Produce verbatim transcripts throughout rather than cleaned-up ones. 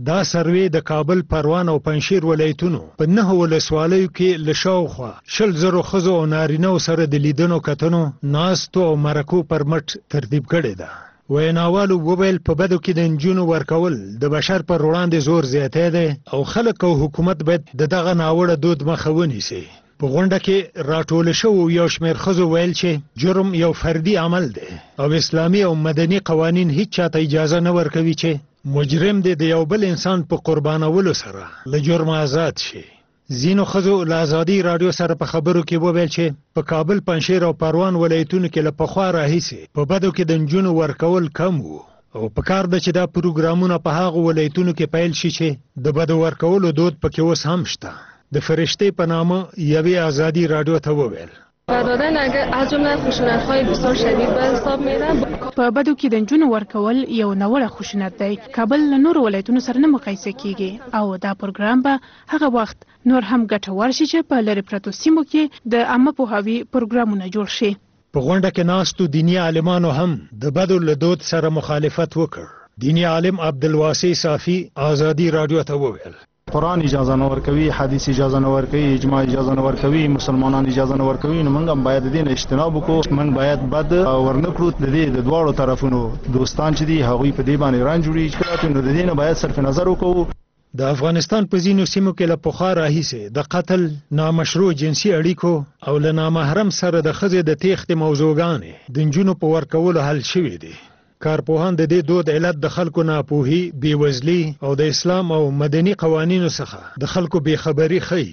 دا سروې د کابل، پروان او پنجشیر ولایتونو په نهه ولسوالیو کې له شاوخوا شل زرو ښځو او نارینهو سره د لیدنو کتنو، ناستو او مرکو پر مټ ترتیب کړې ده. ویناوالو وویل په بدو کې د نجونو ورکول د بشر پر وړاندې زور زیاتی دی او خلک او حکومت باید د دغه ناوړه دود مخه ونیسي. په غونډه کې راټول شوو یو شمېر ښځو ویل چې جرم یو فردي عمل دی او اسلامي او مدني قوانین هیڅ چاته اجازه نه ورکوي چې مجرم دی د یو بل انسان په قربانولو سره له جرم آزاد شي. ځینو ښځو له ازادي راډیو سره په خبرو کې وویل چې په کابل، پنجشیر او پروان ولایتونو کې له پخوا راهیسې په بدو کې د نجونو ورکول کم وو او په کار ده چې دا پروګرامونه په هغو ولایتونو کې پیل شي چې د بدو ورکولو دود پکې اوس هم شته. د فرشته په نامه یوې ازادي راډیو ته وویل دادن اگر از جمله خشونت‌های بسیار شدید به حساب میره. په بدو کې د نجونو ورکول یو ناوړه خشونت دی. کابل له نورو ولایتونو سره نه مقایسه کیږي او دا پروګرام به هغه وخت نور هم ګټور شي چې په لرې پرتو سیمو کې د عامه پوهاوي پروګرامونه جوړ شي. په غونډه کې ناستو دیني عالمانو هم د بدو له دود سره مخالفت وکړ. دیني عالم عبدالواسع صافي ازادي راډیو ته وویل قرآن اجازه نه ورکوي، حدیث اجازه نه ورکوي، اجماع اجازه نه ورکوي، مسلمانان اجازه نه ورکوي. نو موږ هم باید د دې نه اجتناب وکړو. موږ باید بد ورنکړو. د دې د دواړو طرفونو دوستان چې دي هغوی په دې باندې رنج وړي چې نو د دې نه باید صرف نظر وکړو. د افغانستان په ځینو سیمو کې له پخوا راهیسې د قتل، نامشروع جنسي اړیکو او له نامحرم سره د ښځې د تیښتې موضوعګانې د نجونو په ورکولو حل شوې دي. کارپوهان د دې دود علت د خلکو ناپوهي، بېوزلي او د اسلام او مدني قوانینو څخه د خلکو بېخبري ښیي.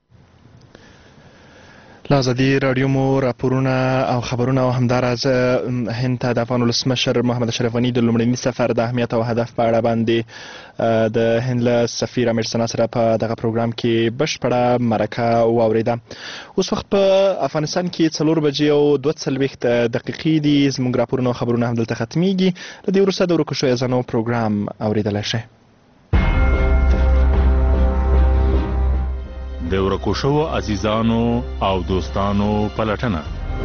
له ازادي راډیو مو راپورونه او خبرونه او همداراز هند ته د افغان ولسمشر محمد اشرف غني د لومړني سفر د اهمیت او هدف په اړه باندې د هند له سفیر امیر سنا سره په دغه پروګرام کې بشپړه مرکه واورېده. اوس وخت په افغانستان کې څلور بجې او دوه څلوېښت دقیقې دي. زموږ راپورونه او خبرونه همدلته ختمیږي. له دې وروسته د ورکو شویو ځانو پروګرام اورېدلی شئ. د ورکو شوو عزیزانو او دوستانو پلټنه.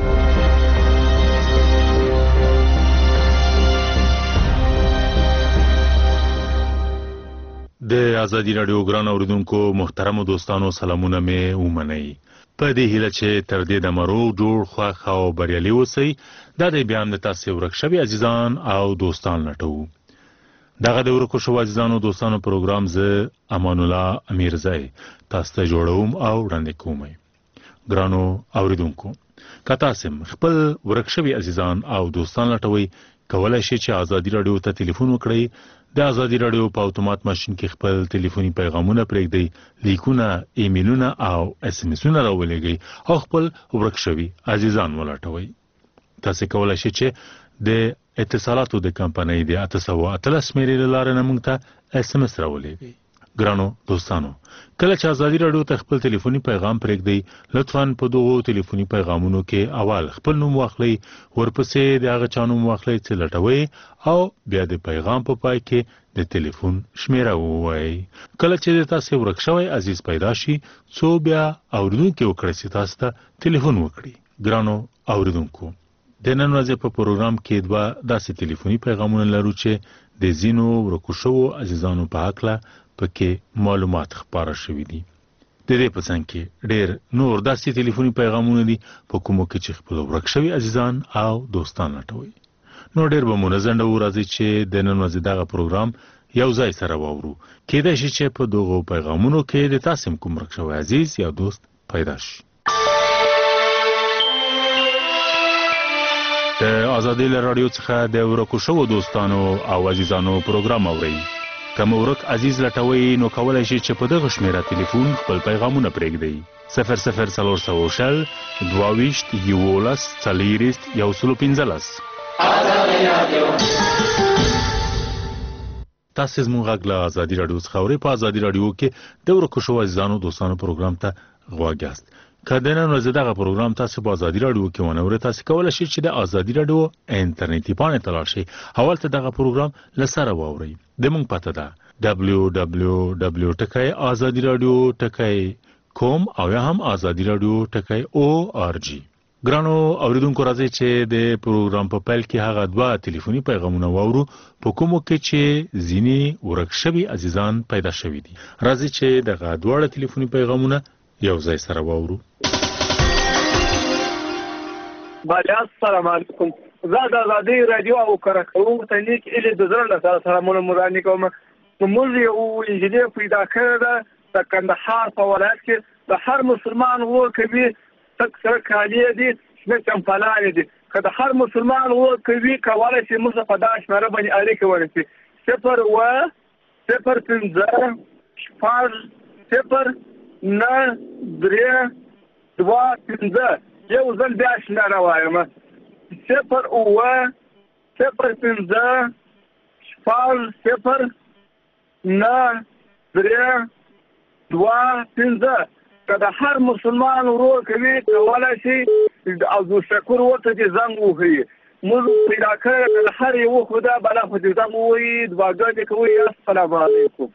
د ازادي راډیو ګران اوریدونکو محترمو دوستانو سلامونه مې ومنئ. په دې هیله چې تر دې د مرو جوړ خوښ او بریالي اوسئ. دا د بیان د تاسې ورک شوي عزیزان او دوستان لټوو. دغه د ورکو شوو عزیزانو دوستانو پروګرام زه امان الله امیرزی تاسو ته جوړوم او وړاندې کوم. ګرانو اوریدونکو، که تاسو خپل ورک شوي عزیزان او دوستان لټوئ، کولی شئ چې ازادي راډیو ته ټلیفون وکړئ. د ازادي راډیو په اتومات ماشین کې خپل ټلیفوني پیغامونه پرېږدئ، لیکونه، ایمیلونه او اس ام اسونه راولېږئ او خپل ورک شوي عزیزان ولټوئ. تاسو کولی شئ چې د اتصالاتو د کمپنۍ د اته سوه اتلس مېرې له لارې نه موږ ته اس ام اس راولېږئ. ګرانو دوستانو، کله چې ازادي راډیو ته خپل ټلیفوني پیغام پرېږدئ، لطفاً په دغو ټلیفوني پیغامونو کې اول خپل نوم واخلئ، ورپسې د هغه چا نوم واخلئ چې لټوئ او بیا د پیغام په پای کې د ټلیفون شمیره ووایئ. کله چې د تاسې ورک شوی عزیز پیدا شي، څو بیا اورېدونکي وکړئ چې تاسو ته ټلیفون وکړي. ګرانو اوریدونکو، د نن ورځې په پروګرام کې دوه داسې ټلیفوني پیغامونه لرو چې د ځینو ورکو شوو عزیزانو په هکله پکې معلومات خپاره شوي دي. د دې په څنګ کې ډېر نور داسې ټلیفوني پیغامونه دي په کومو کې چې خپل ورک شوي عزیزان او دوستان لټوي. نو ډېر به مو نه ځنډوو، راځئ چې د نن ورځې دغه پروګرام یو ځای سره واورو. کېدای شي چې په دغو پیغامونو کې د تاسو کوم ورک شوی عزیز یا دوست پیدا شي. د ازادي راډیو څخه د ورکو شوو دوستانو او عزیزانو پروګرام اورئ. که مو ورک عزیز لټوئ نو کولی شئ چې په دغه شمیره ټلیفون خپل پیغامونه پرېږدئ. صفر صفر څلور سوه شل دوه ویشت یولس څلېرویشت یو سلو پنځلس. تاسې زموږ غږ له ازادي راډیو څخه اورئ. په ازادي راډیو کې د ورکو شوو عزیزانو دوستانو پروګرام ته غوږ یاست. که د نن ورځې دغه پروګرام تاسو په ازادي راډیو کې ونه اورئ، تاسو کولی شئ چې د ازادي راډیو انټرنیټي پاڼې ته لاړ شئ. هلته دغه پروګرام له سره واورئ. زموږ پته ده ډبلیو ډبلیو ډبلیو ټکی ازادي راډیو ټکی کوم او یا هم ازادي راډیو ټکی او آر جی. ګرانو اوریدونکو راځي چې د پروګرام په پیل کې هغه دوه ټلیفوني پیغامونه واورو په کومو کې چې ځینې ورک شوي عزیزان پیدا شوي دي. راځي چې دغه دوه ټلیفوني پیغامونه یو ځای سره واورو. بله السلام علیکم. زه د آزادۍ راډیو او کارکوونکو ته نیک هیلې د زړه له سره سلامونه وړاندې کوم. موږ یو انجینر پیدا کړی ده د کندهار په ولایت کې د هر مسلمان ور کوي تک سره کالی دي چې چمپلانې دي. که د هر مسلمان ور کوي کولی شي موږ په دا شمېره باندې اړیکه ونیسي. صفر اوه صفر پنځه شپږ صفر نه درې دوه پنځه یو ځل بیا شمېره وایم. صفر اوه صفر پنځه شپږ صفر نه درې دوه پنځه. که د هر مسلمان ورور کوي کولی شي او د شکر ورته چې زنګ ووهي. موږ پیدا کړی د هر یوه خدا بلا خو دې زنګ ووهي دعاګانې کوي. السلام علیکم.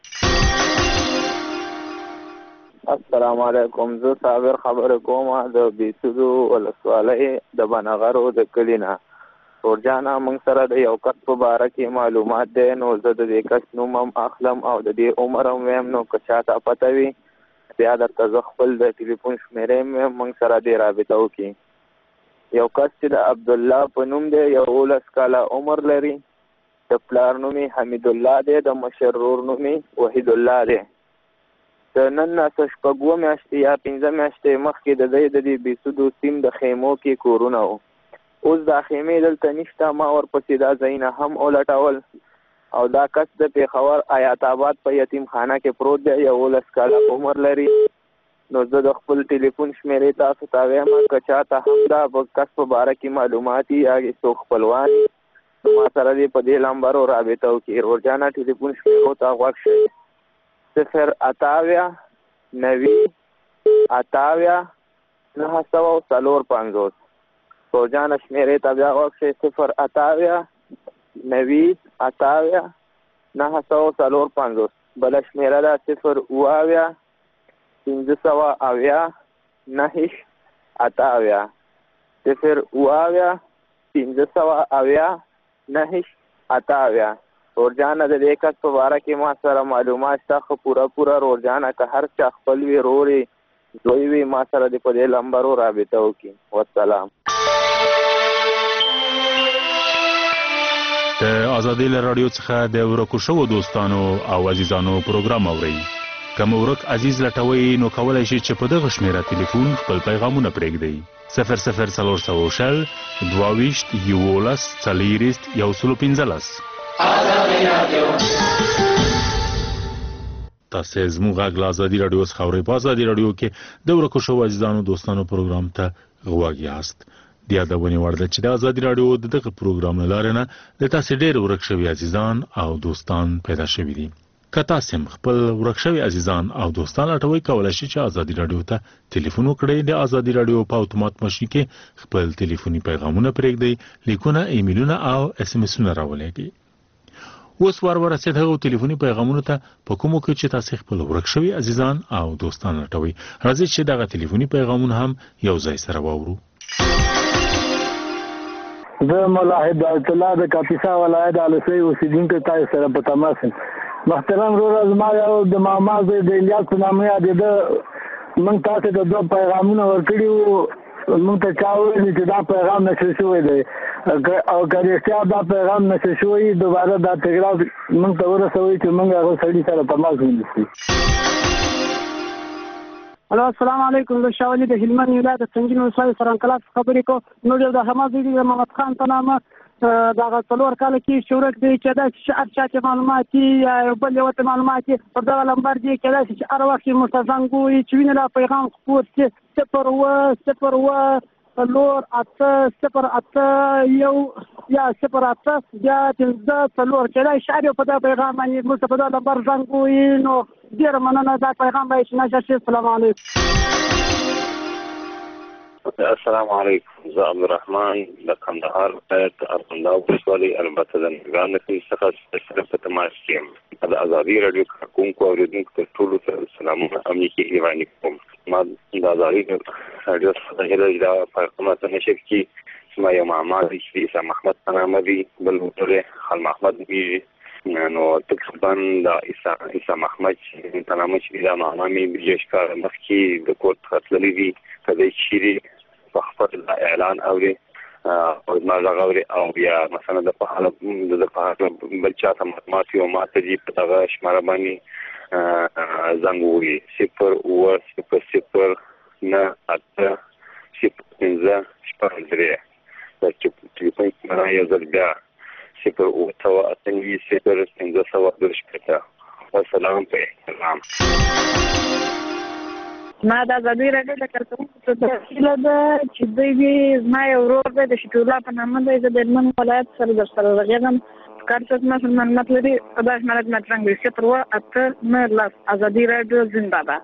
السلام علیکم. زه صابر خبره کوم د بیسودو ولسوالۍ د بنغرو د کلي نه. ورجانه موږ سره د یو کس په باره کې معلومات دی نو زه د دې کس نوم هم اخلم او د دې عمر هم ویم نو که چاته پته وي بیا درته زه خپل د ټلیفون شمېرې مې موږ سره دې رابطه وکړي. یو کس چې د عبدالله په نوم دی یو اوولس کاله عمر لري. د پلار نوم یې حمید الله دی د مشر ورور نوم یې وحید الله دی. د نن نه څه شپږ اووه میاشتې یا پنځه میاشتې مخکې د دی د دې بیسودو سیم د خیمو کې کورونه وو. اوس دا خیمې دلته نشته. ما ورپسې دا ځایونه هم ولټول او دا کس د پیښور حیات آباد په یتیم خانه کې پروت دی. یو اوولس کاله عمر لري. نو زه د خپل ټلیفون شمېرې تاسو ته وایم که چاته هم دا کس په باره کې معلومات یا څوک خپلوان نو ما سره دې په دې لمبرو رابطه وکړي. روزانه ټلیفون شمېرو ته غوږ شئ. صفر اتاویا نوي اتاویا نهه سوه څلور پنځوس. روزانه شمېرې ته بیا غوږ شئ. صفر اتاویا نوي اتاویا نهه سوه څلور پنځوس. بله شمېره ده صفر اوه اویا پنځه سوه اویا نهه اتاویا. صفر اوه اویا پنځه سوه اویا نهه اتاویا. روزانه د دې کس په باره کې ما سره معلومات شته خو پوره پوره روزانه که هر چا خپل وي رور یې زوی وي ما سره دې په دې لمبرو رابطه وکړي. والسلام. د آزادۍ له راډیو څخه د ورکو شوو دوستانو او عزیزانو پروګرام اورئ. که مو ورک عزیز لټوئ نو کولی شئ چې په دغه شمېره ټلیفون خپل پیغامونه پرېږدئ. صفر صفر څلور سوه شل دوه ویشت یولس څلېرویشت یو سلو پنځلس. تاسې زموږ غږ له ازادي راډیو څخه اورئ. په ازادي راډیو کې د ورکو شوو عزیزانو دوستانو پروګرام ته غوږ یاست. د یادونې وړ ده چې د ازادي راډیو د دغه پروګرام له لارې نه د تاسې ډېر ورک شوي عزیزان او دوستان پیدا شوي دي. که تاسې هم خپل ورک شوي عزیزان او دوستان لټوئ کولی شئ چې ازادي راډیو ته ټلیفون وکړئ. د ازادي راډیو په اتومات ماشین کې خپل ټلیفوني پیغامونه پرېږدئ، لیکونه، ایمیلونه او اس ام اسونه راولېږئ. اوس وار ورسېد هغو ټلیفوني پیغامونو ته په کومو کې چې تاسې خپل ورک شوي عزیزان او دوستان لټوئ. راځئ چې دغه ټلیفوني پیغامونه هم یو ځای سره واورو. زه مولا هدایت الله د کاپیسا ولایت الوسي اوسیدونکی تاسو سره په تماس یم. محترم ورور زما یو د ماما زوی د الیاس په نامه یادېده. موږ تاسو ته دوه پیغامونه ورکړي وو. موږ ته چا وویل چې دا پیغام نشر شوی دی او که رښتیا دا پیغام نشر شوی دوباره دا تکرار موږ ته ورسوئ چې موږ هغه سړي سره تماس ونیسو. الو السلام علیکم. زه شاولي د هلمند ولایت د سنګین ولسوالۍ سرانکلاس خبرې کوم. نو د حماس د محمد خان په نامه دغه څلور کاله کې شورک دی چې دا چې هر چا چې معلومات یا بل یو ته معلومات په دغه لمبر دی کې دا چې هر وخت مرتزنګ وي چې ویني لا پیغام خپور چې صفر اوه صفر اوه څلور اته صفر اته یو یا صفر اته بیا پنځه څلور چې دا اشاره په دغه پیغام باندې موږ په دغه لمبر زنګ وي. نو ډېره مننه دا پیغام به چې نشه شي. السلام علیکم. السلام علیکم. زه عبدالرحمن د کندهار ولایت ارغنداب ولسوالۍ البته د نګران څخه سره په تماس کې یم. د ازادي راډیو کارکونکو او اوریدونکو ته ټولو ته سلامونه امنیتي وړاندې کوم. ما د ازادي رادیو څخه هیله دا پیغام ته نشي کی ما یو معما دی چې عیسی محمد په نامه دی بل ورته خل محمد دی نو تقریبا دا عیسی عیسی محمد په نامه چې دا معما می بجش کار مخکې د کوټ خپلې دی کله چې په خپل اعلان اوري او ما راغوري او بیا مثلا د په حاله د په حاله بچا ته معلومات یو ماته دی په هغه شماره باندې زنګوري صفر او صفر صفر نه اته صفر پنځه شپږ درې د ټلیفون نمبر یو ځل بیا صفر او اته اته نوي صفر پنځه سوه دېرش شپېته والسلام په احترام. ما د ازادي راډیو د کارکوونکو په وسیله ده چې دوی دې زما یو ورور دی د شفیع الله په نامه دی زه د هلمند ولایت سره در سره غږېږم کار څوک ما معلومات لري دا شماره زما ترنګ دی صفر اوه اته نه لس ازادي راډیو زنده باد.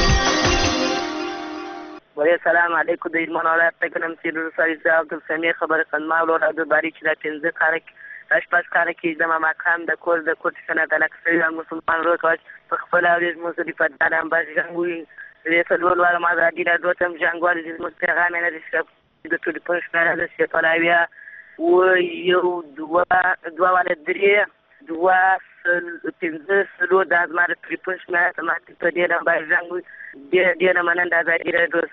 السلام علیکم د هلمند ولایت څخه نم سید رسول عبدالسمیع خبر خدمه ولور عبدالباری چې د پنځه کاره شپږ کاره کې د مقام د کور د کوټ سند د لکسوي مسلمان روکاج په خپل اوریز مصری په دالم باندې جنگوي رسول الله ما د دې راډیو تم جنگوال د مستغام نه د شپ د ټول پښتنه د سپلاویا و یو دوا دوا ول درې دوا پنځه سلو د ازمار ټریپل شمه تمات په دې نه باندې جنگوي ډېر ډېر مننه د ازادي راډیو.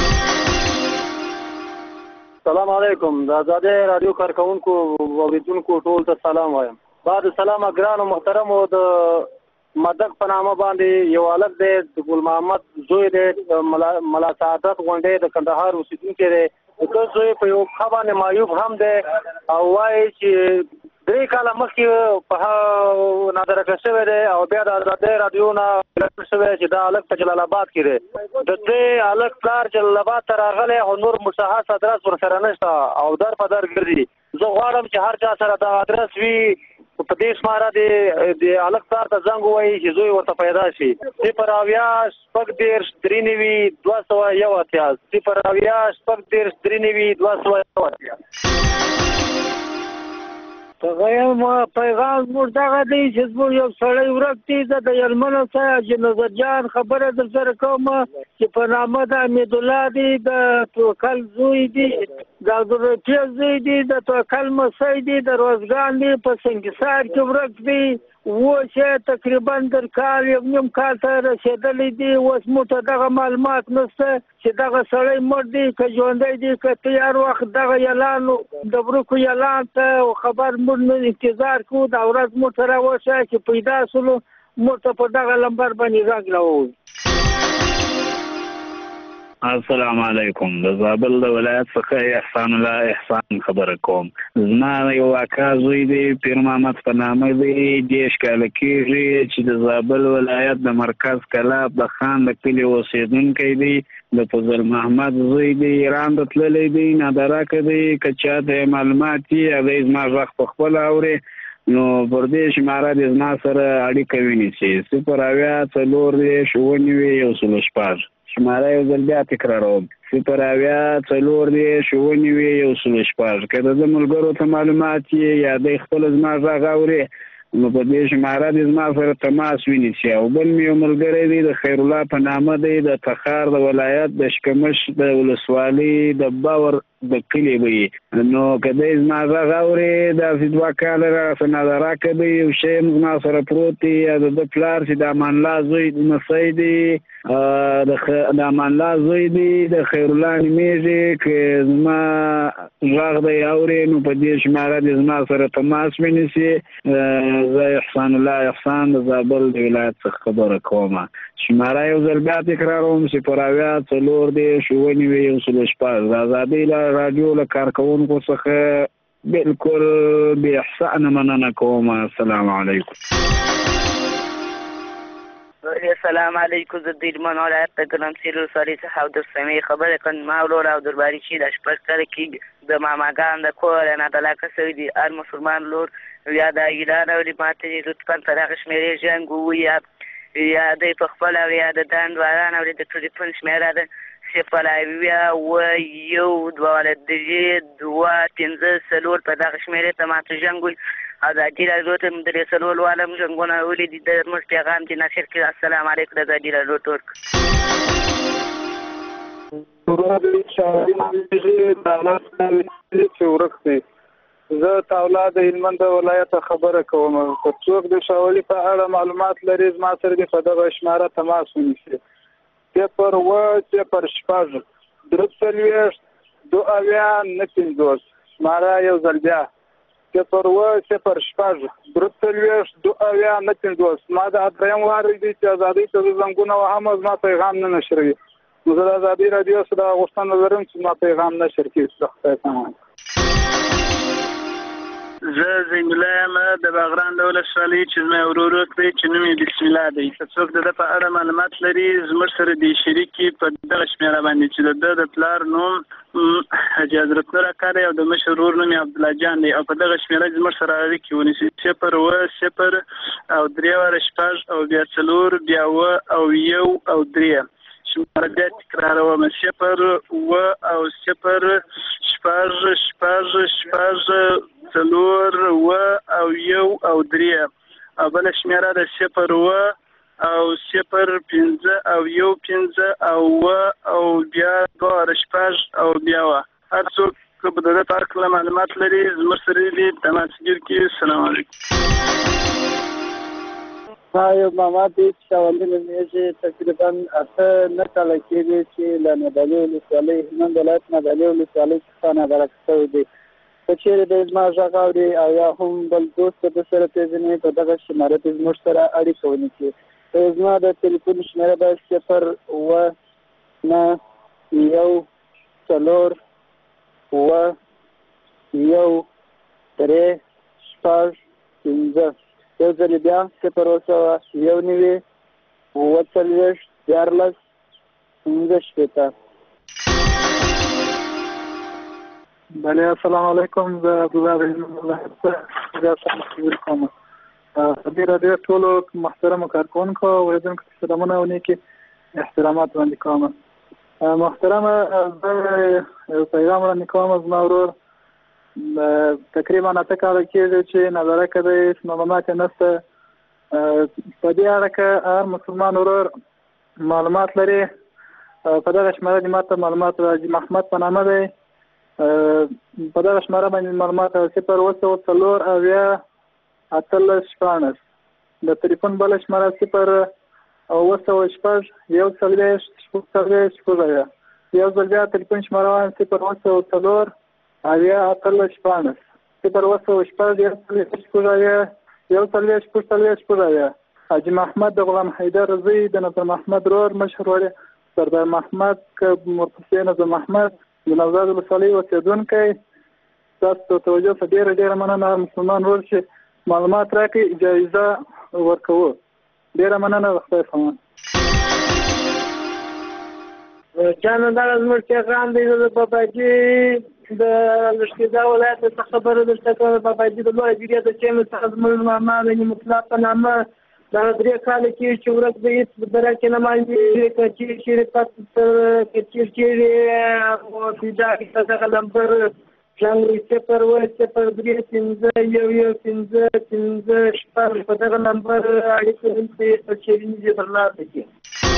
السلام علیکم د ازادي راډیو کارکوونکو اوریدونکو ټول ته سلام وایم. بعد سلام ګران او محترم او د مدک په نامه باندې یو الګ دی د ګل محمد زوی دی ملا سعادت غونډې د کندهار اوسیدونکی دی د زوی په یو خبره معیوب هم دی او وایي چې درې کاله مخکې په نادر کشوي دی او بیا د ازادي راډیو نه شوی چې دا الګ په جلال آباد کې دی د دې الګ پلار جلال آباد ته راغلی او نور مشخص ادرس ورسره نشته او در په در ګرځي. زه غواړم چې هر چا سره دا ادرس وي په دې شماره دی د الګ پلار ته زنګ ووایي چې زوی ورته پیدا شي. صفر اویا شپږ دېرش درې نوي دوه سوه یو اتیا صفر اویا شپږ دېرش درې نوي دوه سوه یو اتیا. پیغام پیغام موږ دغه دی چې زموږ یو سړی ورک دی زه د هلمند څخه چې نظر جان خبره در سره کوم چې په نامه د حمیدالله دی د توکل زوی دی د عبدالرفیق زوی دی د توکل مسی دی د روزګان دی په سنګسار کې ورک دی اوس یې تقریبا در کال یو نیم کال ته رسېدلی دی. اوس موږ ته دغه معلومات نشته چې دغه سړی مړ دی که ژوندی دی که تیار وخت دغه اعلان د ورکو اعلان ته خبر موږ نه انتظار کوو دا ورځ موږ ته راوښیه چې پیدا شولو موږ ته په دغه لمبر باندې غږ راووځي. السلام علیکم د زابل د ولایت څخه احسان الله احسان خبره کوم. زما یو اکا زوی دی پیر محمد په نامه دی دېرش کاله کېږي چې د زابل ولایت د مرکز کلاب د خان د کلي اوسېدونکی دی د فضل محمد زوی دی ایران ته تللی دی نادراکه دی که چا ته معلومات وي هغه زما غږ په خپله اوري نو پر دې شماره د زما سره اړیکه ونیسي صفر اویا څلور دېرش اووه نوي یو سل شپږ شماره یو ځل بیا تکراروم صفر اویا څلور دېرش اووه نوي یو سل شپږ که د ده ملګرو ته معلومات یې یا دی خپله زما غږ اوري نو په دې شماره د زما سره تماس ونیسي. او بل مې یو ملګری دی د خیرالله په نامه دی د تخار د ولایت د شکمش د ولسوالۍ د باور د کلي وي نو که دی زما غږ اوري داسې دوه کاله راسه نادراکه دی یو شی زما سره پروت دی د ده پلار چې د امان الله زوی مسی دی د امان الله زوی دی د خیرالله نومېږي که زما غږ دی اوري نو په دې شماره د زما سره تماس ونیسي. زه احسان الله احسان د زابل د ولایت څخه خبره کوم. شماره یو ځل بیا تکراروم صفر اویا څلور دېرش اووه نوي یو سل شپږ د ازادۍ راډیو له کارکوونکو څخه بالکل بې احسانه مننه کوم. السلام علیکم. السلام علیکم زه د هلمند ولایت د ګرمسیر ولسوالۍ څخه عبدالسمیع خبرې کوم. ما ورور عبدالباري چې د شپږ کاله کې د ماماګان د کور نه طلاقه شوي دي هر مسلمان لور یا د اعلان اوري ماته دې لطفا تر هغه شمېرې جنګ ووایي یا دی په خپله او یا د دند باران اوري د ټلیفون شمېره ده صفر اویا اووه یو دوه درې دوه پنځه څلور په دغه شمېرې ته ماته جنګ وایي او د ازادي راډیو ته د رسولو عالم جنګونه ولیدي د زموږ پیغام دې نشر کړي. السلام علیکم د ازادي راډیو ټول ورور شاوري د لاس چې ورک دی. زه تاولا د هلمند ولایت خبره کوم. که څوک د شاولي په اړه معلومات لري زما سره دې په دغه شماره تماس ونیسي. صفر اووه صفر شپږ درې څلوېښت دوه اویا نهه پنځوس. شماره یو ځل بیا صفر اووه صفر شپږ درې څلوېښت دوه اویا نهه پنځوس. ما دا دریم وار دی چې ازادۍ ته زنګونه وهم زما پیغام نه نشروي. نو زه د ازادي راډیو سره غوښتنه لرم چې زما پیغام نشر کړي. خدای پامان. زه زین الله یم د باغران د ولسوالۍ چې زما ورور دی چې نوم یې بسم الله دی. که څوک د ده په اړه معلومات لري زموږ سره دې شریکي په دغه شمېره باندې چې د ده د پلار نوم حاجي حضرت نور اکا دی او د مشر ورور نوم یې عبدالله جان دی او په دغه شمېره زموږ سره اړیکې ونیسي. صفر اووه صفر او درې واره شپږ او بیا څلور بیا اووه او یو او درې. شماره بیا تکراروم صفر اووه او صفر شپږ شپږ شپږ څلور اووه او یو او درې او بله شمېره د صفر اووه او صفر پنځه او یو پنځه او اووه او بیا دوه واره شپږ او بیا اووه. هر څوک که په د ده په هکله معلومات لري زموږ سره دې تماس ګیر کړي. السلام علیکم. ما یو ماما دی چې شاولي نومېږي. تقریبا اته نه کاله کېږي چې له نادعلي ولسوالۍ هلمند ولایت نادعلي ولسوالۍ څخه نابرکه شوی دی. که چېرې دی زما غږ اوري او یا هم بل دوست د سره پېژني په دغه شماره کې زموږ سره اړیکه ونیسي. زما د تلیفون شمېره به صفر اووه نهه یو څلور اووه یو درې شپږ پنځه. یو ځل بیا صفر اووه سوه یو نوي اووه څلوېښت دیارلس پنځه شپېته. بله السلام علیکم. زه عبدالله د هلمند ولایت څخه ریاست خبرې کوم. دې راډیو ټولو محترمو کارکوونکو اورېدونکو ته سلامونه او نیکې احترامات وړاندې کوم. محترمه زه یو پیغام وړاندې کوم. زما ورور تقریبا اته کاله کېږي چې نابرکه دی. معلومات یې نشته. په دې اړه که هر مسلمان ورور معلومات لري په دغه شماره دې ماته معلومات حاجي محمد په نامه دی. په دغه شماره باندې معلومات صفر اووه سوه څلور اویا اتلس شپاړس. د تلیفون بله شماره صفر اووه سوه شپږ یو څلوېښت شپږ څلوېښت شپږ اویا. یو ځل بیا تلیفون شماره وایم صفر اووه سوه څلور اویا اتلس شپاړس. صفر اووه سوه شپږ یو څلوېښت شپږ اویا یو څلوېښت شپږ څلوېښت شپږ اویا. حاجي محمد د غلام حیدر زوی د نظر محمد ورور مشر وړی سردار محمد که ورپسې نظر محمد د نوزاد ولسوالۍ اوسېدونکی. تاسو ته توجه په ډېره ډېره مننه. هر مسلمان ورور چې معلومات راکړي جایزه ورکوو. ډېره مننه. خدای پامان. جانه دا زموږ پیغام دی. زه د باباجي د لښکرګاه ولایت څخه خبره درته کوم. باباجي د لویه جریه د چینو څخه زموږ ماما د مطلق په نامه دا درې کاله کېږي چې ورک به هېڅ درکې نه مانځي. که چېرې شرکت که چېرې چېرې پیدا کړي دغه نمبر ځانګړی صفر اووه صفر درې پنځه یو یو پنځه پنځه شپږ په دغه نمبر اړیکه ونیسئ چېرې نږدې ترلاسه کړي.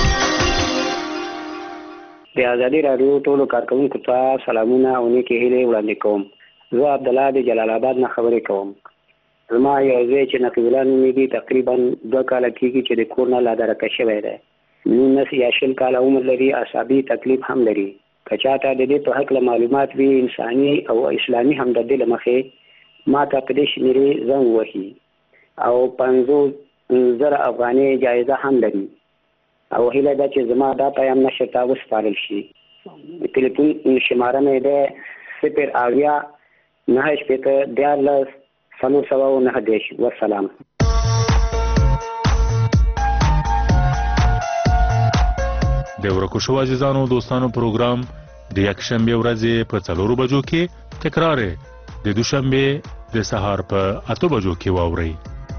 د ازادي راډیو ټولو کارکوونکو ته سلامونه او نیکې هیلې وړاندې کوم. زه عبدالله د جلال آباد نه خبرې کوم. زما یو ځای چې نقیب الله نومېږي تقریبا دوه کاله کېږي چې د کور نه لادرکه شوی دی. نولس یا شل کاله عمر لري. اعصابي تکلیف هم لري. که چاته د دې په هکله معلومات وي انساني او اسلامي همدردۍ له مخې ما ته په دې شمېرې زنګ وهي او پنځوس زره افغانۍ جایزه هم لري او هیله ده چې زما دا پیام نشر ته وسپارل شي. تلیفون شماره مې ده صفر اویا نهه شپېته دیارلس څلور سوه او نهه دېرش. والسلام. د ورکو شو عزیزانو دوستانو پروګرام د یکشنبه ورځې په څلورو بجو کې تکرار د دوشنبه د سهار په اته بجو کې واورئ.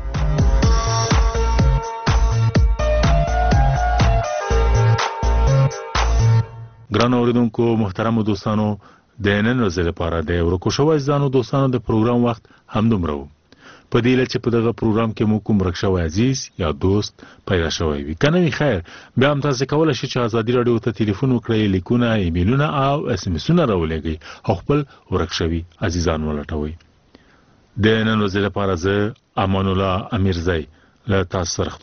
ګران اوریدونکو محترم دوستانو د نن ورځې لپاره د ورکو شو عزیزانو دوستانو د پروګرام وخت همدومره و. په دې لچ په دغه پروګرام کې مو کوم رښتوي عزیز یا دوست پیدا شوی وي کنه وی خیر بیا هم تاسو کولای شئ چې ازادي رادیو ته ټلیفون وکړئ لیکونه ایمیلونه او اس ام اسونه راولېږئ او خپل ورښوي عزیزان ولټوي د نن ورځې لپاره زه امان الله امیرزی له تاسو سره